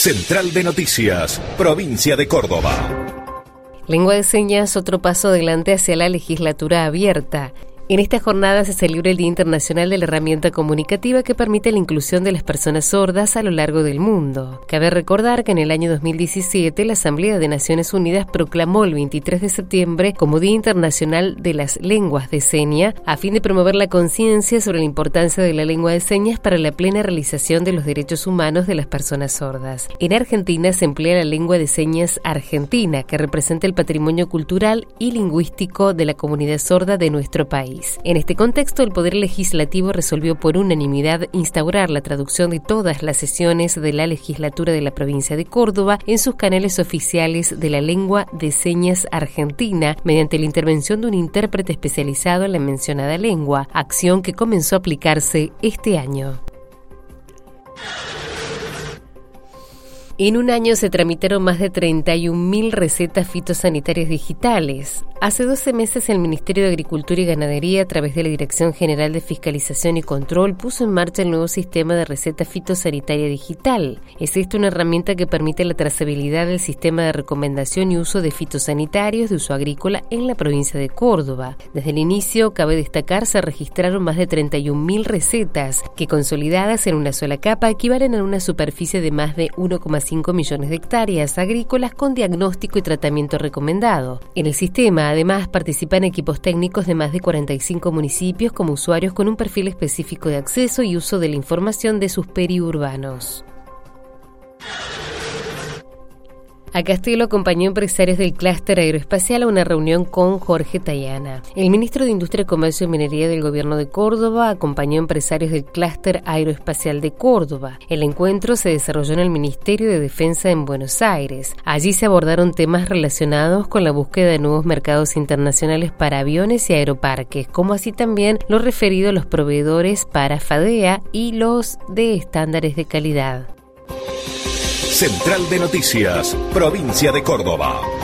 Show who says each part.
Speaker 1: Central de Noticias, Provincia de Córdoba.
Speaker 2: Lengua de señas, otro paso adelante hacia la legislatura abierta. En esta jornada se celebra el Día Internacional de la Herramienta Comunicativa que permite la inclusión de las personas sordas a lo largo del mundo. Cabe recordar que en el año 2017 la Asamblea de Naciones Unidas proclamó el 23 de septiembre como Día Internacional de las Lenguas de Señas a fin de promover la conciencia sobre la importancia de la lengua de señas para la plena realización de los derechos humanos de las personas sordas. En Argentina se emplea la lengua de señas argentina, que representa el patrimonio cultural y lingüístico de la comunidad sorda de nuestro país. En este contexto, el Poder Legislativo resolvió por unanimidad instaurar la traducción de todas las sesiones de la legislatura de la provincia de Córdoba en sus canales oficiales de la lengua de señas argentina mediante la intervención de un intérprete especializado en la mencionada lengua, acción que comenzó a aplicarse este año. En un año se tramitaron más de 31.000 recetas fitosanitarias digitales. Hace 12 meses el Ministerio de Agricultura y Ganadería, a través de la Dirección General de Fiscalización y Control, puso en marcha el nuevo sistema de receta fitosanitaria digital. Es esta una herramienta que permite la trazabilidad del sistema de recomendación y uso de fitosanitarios de uso agrícola en la provincia de Córdoba. Desde el inicio, cabe destacar, se registraron más de 31.000 recetas, que consolidadas en una sola capa equivalen a una superficie de más de 1,5 millones de hectáreas agrícolas con diagnóstico y tratamiento recomendado. En el sistema, además, participan equipos técnicos de más de 45 municipios como usuarios con un perfil específico de acceso y uso de la información de sus periurbanos. A Castelo acompañó empresarios del clúster aeroespacial a una reunión con Jorge Tayana. El ministro de Industria, Comercio y Minería del Gobierno de Córdoba acompañó empresarios del clúster aeroespacial de Córdoba. El encuentro se desarrolló en el Ministerio de Defensa en Buenos Aires. Allí se abordaron temas relacionados con la búsqueda de nuevos mercados internacionales para aviones y aeroparques, como así también lo referido a los proveedores para FADEA y los de estándares de calidad.
Speaker 1: Central de Noticias, Provincia de Córdoba.